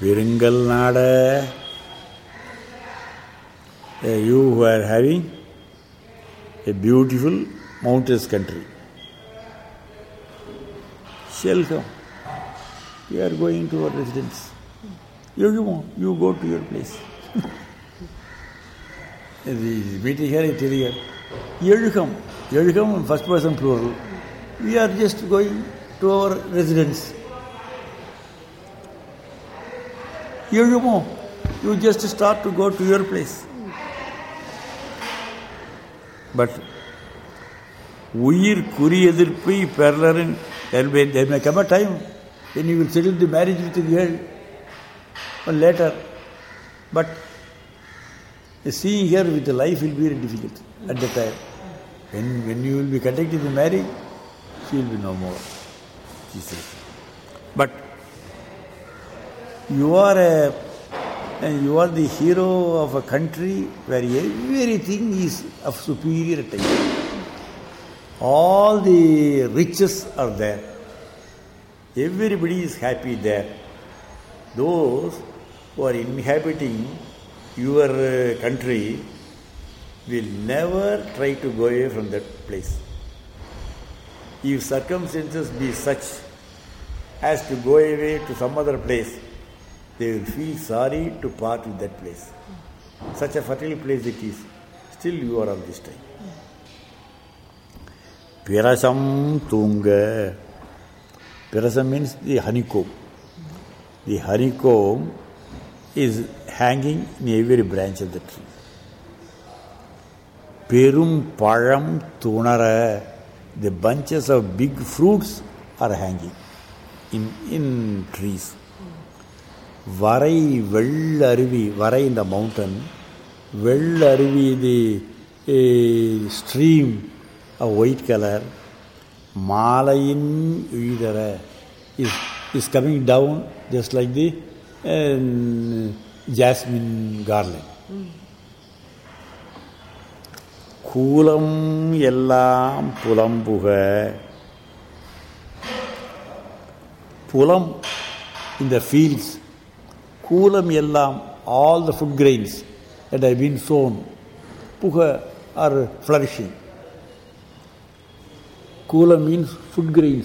பெருங்கல் நாட. You who are having a beautiful mountainous country shall come. We are going to our residence. You go to your place. The meeting here is telling her, you come in first person plural. We are just going to our residence. You just start to go to your place. But உயிர் குறியெதிர்ப்பை பெறலரின் there may come a time when you will settle the marriage with the girl or later. But seeing her with the life will be very difficult at the time. When you will be conducting the marriage, she will be no more. She says. But you are the hero of a country where everything is of superior type. All the riches are there. Everybody is happy there. Those who are inhabiting your country will never try to go away from that place. If circumstances be such as to go away to some other place, they will feel sorry to part with that place. Such a fertile place it is. Still you are of this time. Pirasam Tunga. Pirasam means the honeycomb. The honeycomb is hanging in every branch of the tree. Perum Param Tunara. The bunches of big fruits are hanging in trees. Varai Vellaruvi, Varai in the mountain, Vellaruvi, the stream of white color, Malayin Vidara is coming down just like the jasmine garland. Kulam Yellam Pulambuga. Pulam in the fields. Kulam Yellam, all the food grains that have been sown, Puha are flourishing. Kulam means food grains.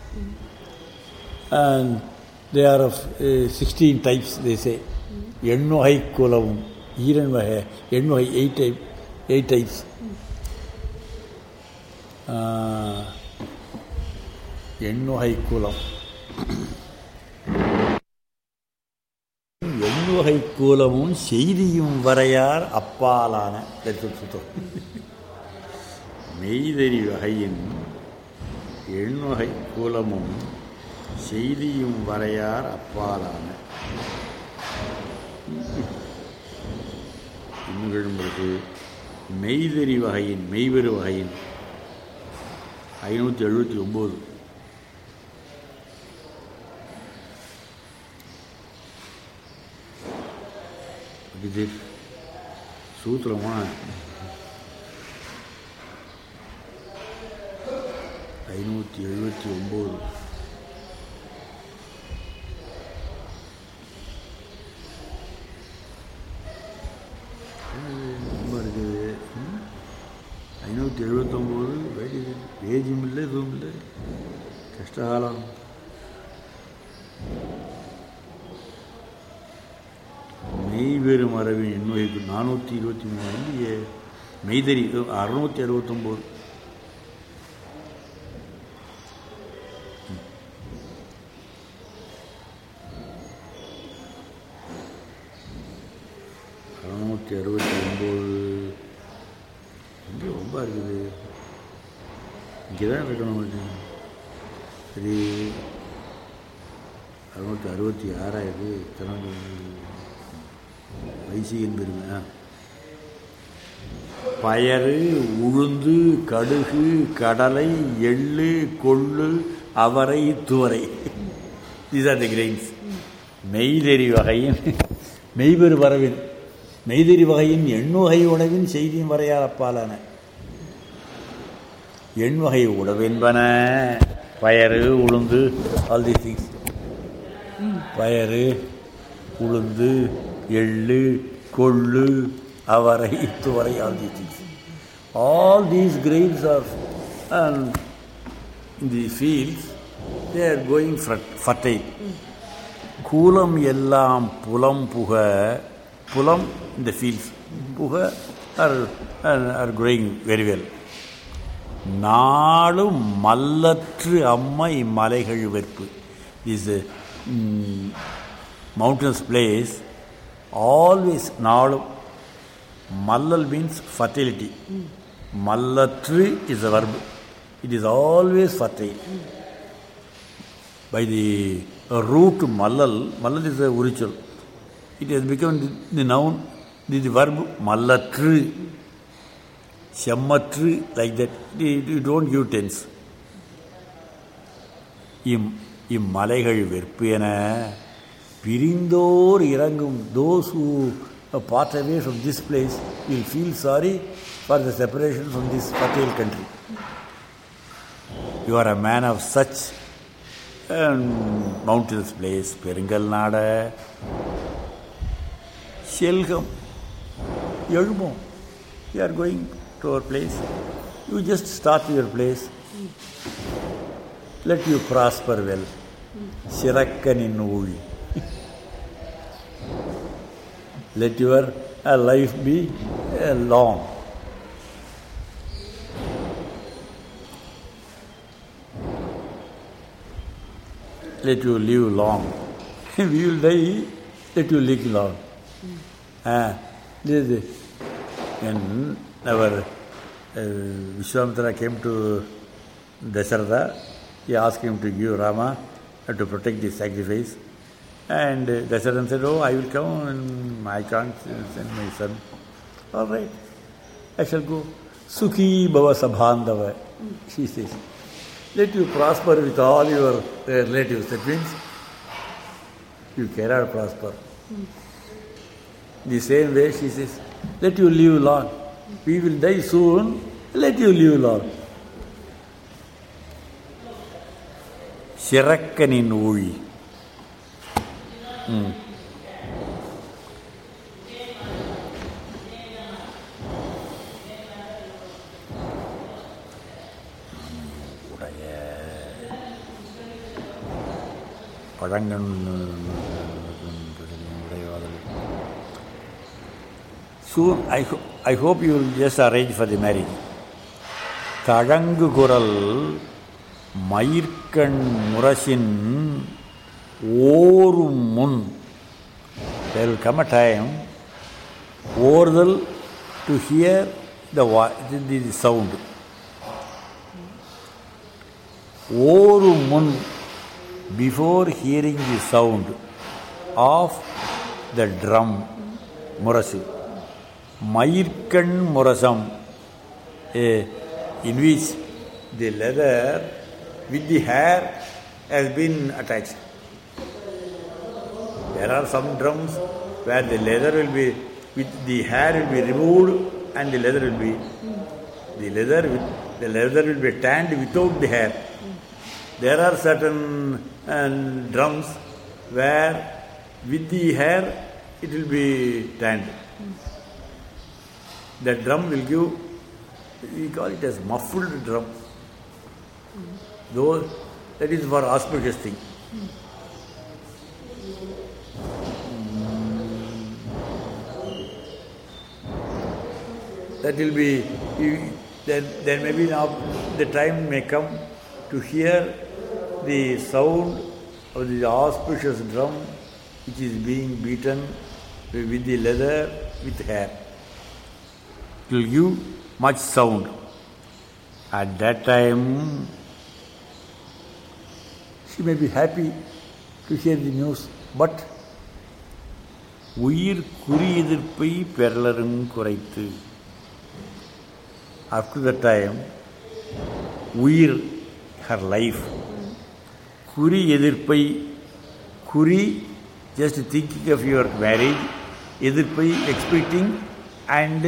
And they are of 16 types, they say. Ennohai Kulam, Iranvahe, Ennohai 8 types. Ennohai Kulam. எண்ணுகை கூலமும் செய்தியும் வரையார் அப்பாலான. மெய்தறி வகையின் எண்ணுகை கூலமும் செய்தியும் வரையார் அப்பாலான. இன்னும் மெய்தறி வகையின் மெய்வெறு வகையின் 579. இது சூத்திரமா 579. ரொம்ப இருக்குது. 579 பேஜும் இல்லை, இதுவும் இல்லை. கஷ்டகாலம். மெய்வெறு மரபின் எண்ணுகைக்கு 423. மெய்தறி 669. இங்கே ரொம்ப இருக்குது. இங்கே தான் இருக்கணும். சரி, 666. வைசிகன் பெருமை. பயறு, உளுந்து, கடுகு, கடலை, எள்ளு, கொள்ளு, அவரை, துவரை. These are the grains. மெய்தறி வகையின் மெய்வெறு வரவின் மெய்தறி வகையின் எண்ணுகை உணவின் செய்தியும் வரையார் அப்பாலான. எண்வகை உணவென்பன பயறு, உளுந்து, all these things. பயறு, உளுந்து, எள்ளு, கொள்ளு, அவரை, துவரை, all these things. All these grains are in the fields, they are going fertile. கூலம் எல்லாம் புலம் புக, புலம் in the fields, புக are growing very well. நாளும் மல்லற்று அம்மை மலைகள் வெற்பு. This mountainous place always நாளும். Mallal means fertility. Mallatru is a verb. It is always fertile. By the root mallal, mallal is a original. It has become the noun, the verb mallatru. Shammatru, like that. You don't give tense. இம்மலைகள் வெற்பேன பிரிந்தோர் இறங்கும். Those who part away from this place will feel sorry for the separation from this fertile country. You are a man of such mountainous place. பெருங்கல் நாட செல்கம் எழுமோம். You are going to our place. You just start your place. Let you prosper well. சிறக்கனின் ஊழி. Let your life be long. Let you live long. We will die, let you live long. When our Vishwamitra came to Dasharatha, he asked him to give Rama to protect the sacrifice. And Dasharatha said, "Oh, I will come and I can't send my son." All right, I shall go. Sukhi bhava sabhandava, she says. Let you prosper with all your relatives. That means you cannot prosper. The same way she says, let you live long. We will die soon, let you live long. சிறக்கனின் ஊழி. Soon, I hope you will just arrange for the marriage. Tazhangu kural மயிர்கண் முரசின் ஓரும் முன். There will come a time, ஓர்தல், to hear the sound. ஓரும் முன், before hearing the sound of the drum, murasu. மயிர்கண் முரசம், in which the leather with the hair has been attached. There are some drums where the leather will be, with the hair will be removed and the leather will be, the leather will be tanned without the hair. There are certain drums where with the hair it will be tanned. That drum will give, we call it as muffled drum. Though that is for auspicious thing. That will be, then maybe now the time may come to hear the sound of the auspicious drum which is being beaten with the leather, with hair. It will give much sound. At that time, she may be happy to hear the news, but உயிர் குறி எதிர்ப்பை பெறலரும் குறைத்து. After that time, உயிர், her life, குறி எதிர்ப்பை, குறி, just thinking of your marriage, எதிர்ப்பை, expecting, and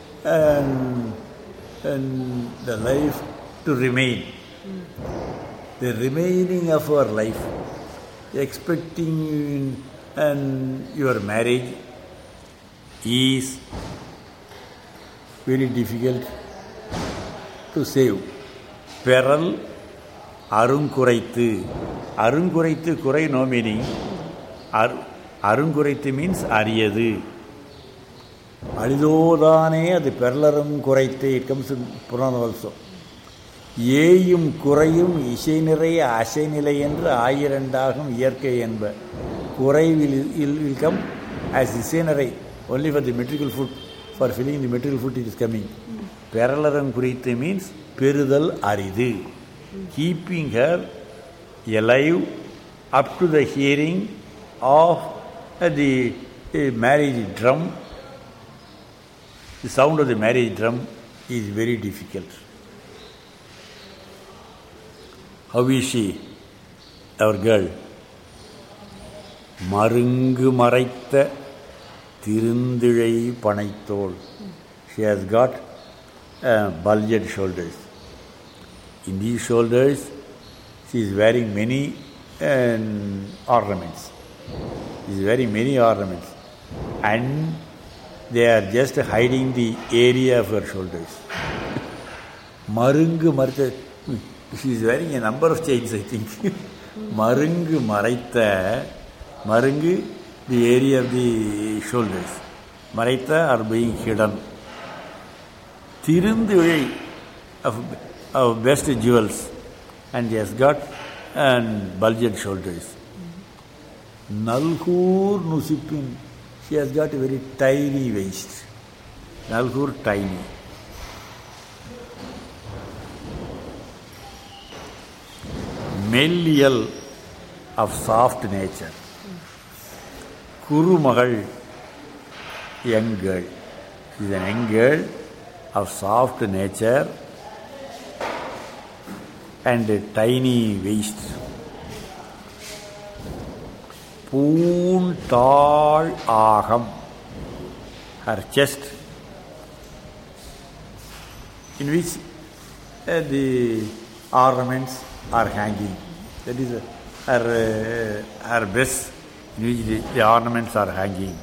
the life to remain. The remaining of our life, expecting and your marriage is very difficult to save. Peral arunkuraitu. Arunkuraitu kurai no meaning. Arunkuraitu means ariyadu. Alidodane adu perlarum kuraitu. It comes in Purana also. ஏயும் குறையும் இசை நிறைய அசை நிலை என்று ஆயிரண்டாகும் இயற்கை என்ப. குறை will come as இசை நிறை only for the metrical food. For filling the metrical food it is coming. பெறலரம் குறித்து means பெறுதல் அரிது. Keeping her alive up to the hearing of the marriage drum. The sound of the marriage drum is very difficult. How is she, our girl? மருங்கு மறைத்த திருந்திழை பனைத்தோள். She has got bulged shoulders. In these shoulders, she is wearing many ornaments. She is wearing many ornaments. And they are just hiding the area of her shoulders. Marungu maraitha. She is wearing a number of chains, I think. Marungu maraitha. Marungu, the area of the shoulders. Maraitha are being hidden. Tirunduvai of best jewels. And he has got bulged shoulders. Nalhur Nusipin. She has got a very tiny waist. Nalhur tiny. Mellial of soft nature. Kurumagal, young girl. She is an young girl of soft nature and a tiny waist. Poontal aham. Her chest, in which the ornaments are hanging. That is her breast, in which the ornaments are hanging.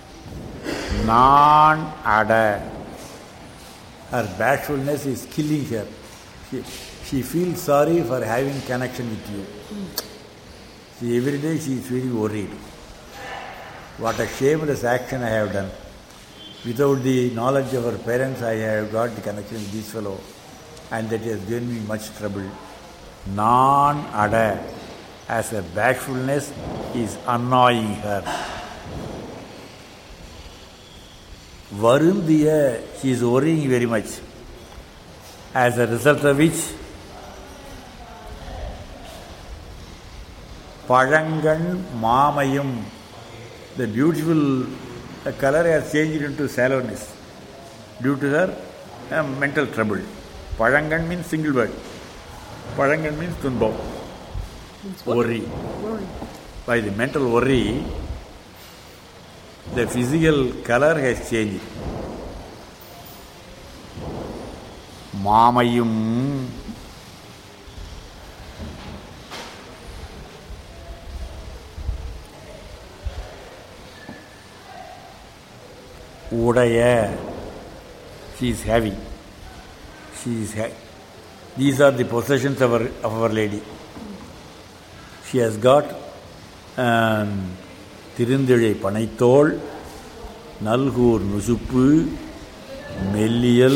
Non-ada. Her bashfulness is killing her. She feels sorry for having connection with you. Every day she is feeling worried. What a shameless action I have done. Without the knowledge of her parents, I have got the connection with this fellow, and that has given me much trouble. Non-ada, as her bashfulness is annoying her. Varundiya, she is worrying very much. As a result of which, Parangan Mamayum, the beautiful color has changed into sallowness due to her mental trouble. Parangan means single word. Parangan means tunbam. Worry. By the mental worry, the physical color has changed. Mamayum. Udaya. She is having. These are the possessions of our lady. She has got Tirundizhai Panaithol, Nalhur Nusupu, Melliyal,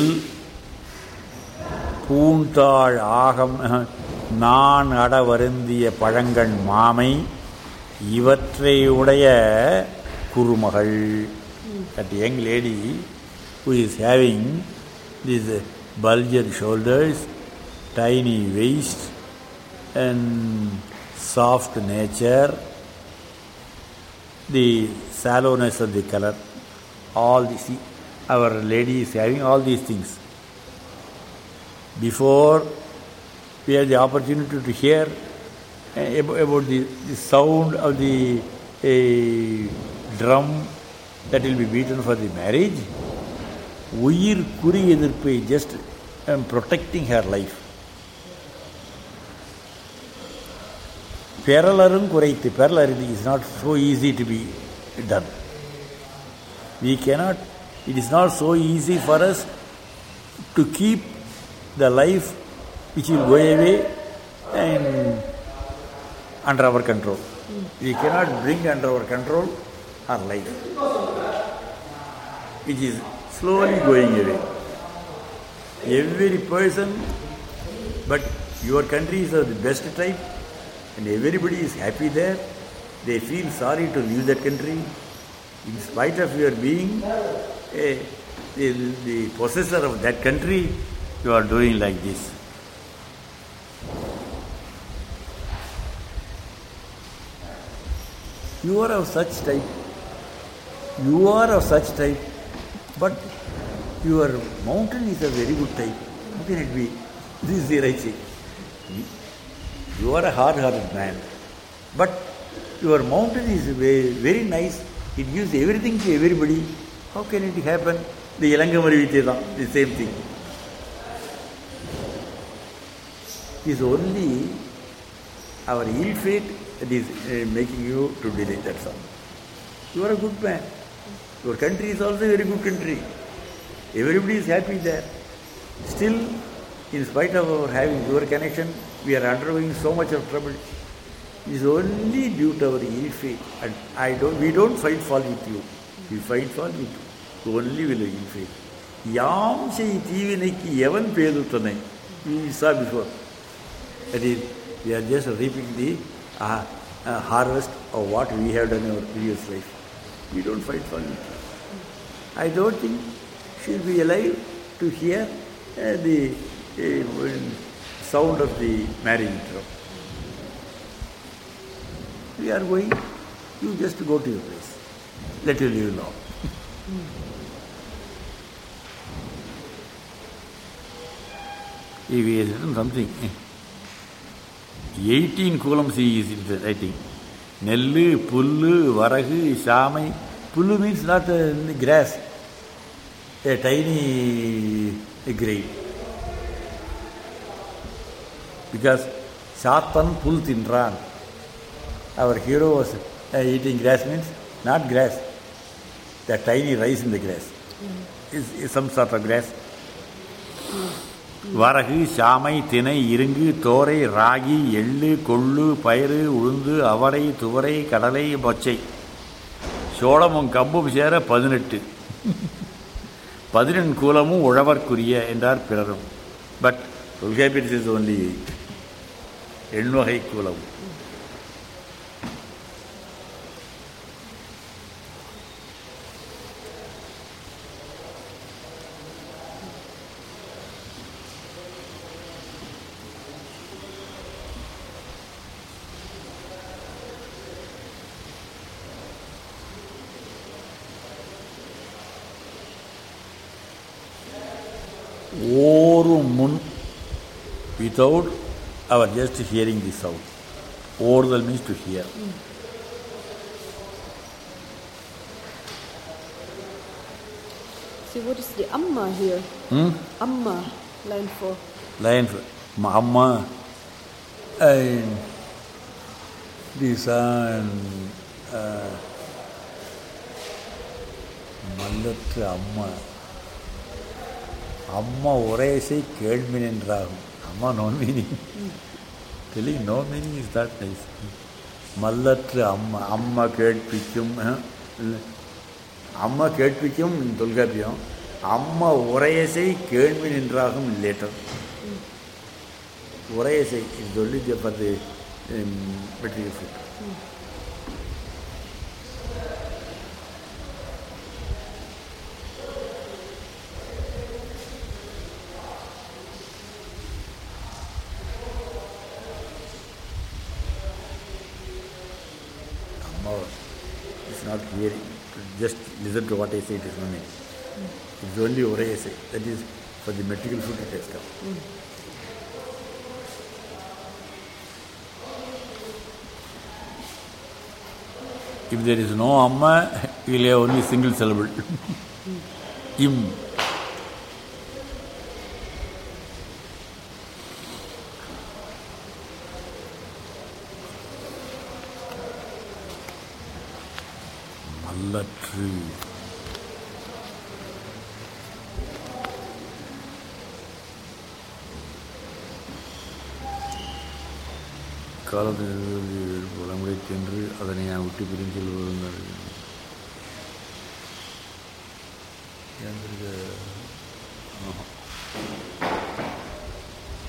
Poontal Aham, Nan Ada Varundiya Parangan Mamai, Ivatrai Udaya Kurumagal. That young lady who is having these bulged shoulders, tiny waist, and soft nature, the sallowness of the color, all this, our lady is having all these things. Before we had the opportunity to hear about the sound of the drum that will be beaten for the marriage, Uyir Kuri Edirpai, just protecting her life. Peralarum kureithu. Peralarum is not so easy to be done. We cannot, it is not so easy for us to keep the life which will go away and under our control. We cannot bring under our control our life, which is slowly going away. Every person, but your country is of the best type and everybody is happy there. They feel sorry to leave that country. In spite of your being the possessor of that country, you are doing like this. You are of such type. You are of such type, but your mountain is a very good type. How can it be? This is the right thing. You are a hard-hearted man, but your mountain is very, very nice. It gives everything to everybody. How can it happen? The Ilangamari Vichedam, the same thing. It is only our ill fate that is making you to delay, that's all. You are a good man. Your country is also a very good country. Everybody is happy there. Still, in spite of our having your connection, we are undergoing so much of trouble. It is only due to our ill fate. And we don't fight fall with you. We fight fall with you. Only will ill fate. Yam say Tivinaki Yavan Pedutane. We saw before. That is, we are just reaping the harvest of what we have done in our previous life. We don't fight for it. I don't think she will be alive to hear the sound of the marriage drum. We are going, you just go to your place. Let you live long. If he has written something, 18 columns he is writing. Nellu, Pullu, Varagu, Shamai. Pullu means not grass, a tiny grain. Because Satan Pul Tindran. Our hero was eating grass means not grass, the tiny rice in the grass. Is some sort of grass. Varagu, Shamai, Tinai, Irungu, Thorai, Ragi, Ellu, Kollu, Pairu, Ulundu, Avarai, Thuvarai, Kadalai, Bochai. Shodamum Kabbum Shera, 18. 18 Kulamu, whatever Kuria, and our Pirarum. But Tulgapit is only 8. Ennohai Kulam. Orumun, without our just hearing the sound. Oral means to hear. See, what is the Amma here? Amma, line 4. Line 4. Amma. And this Mallatru Amma. Amma Orese Kedmin and Rahum. Amma no meaning. Telling no meaning is that nice. Mallatru Amma. Amma Kedpichum. Amma Kedpichum in Tulgapiyam. Amma Orese Kedmin and Rahum later. Orese is only for the material food. It's not hearing. Just listen to what I say, it is no meaning. It's only what I say. That is for the material food it has come. If there is no Amma, we will have only single syllable. Im. அல்லற்று. காலத்தில் பழமுறை சென்று அதனை விட்டு பிரிஞ்சு செல்வதுங்க.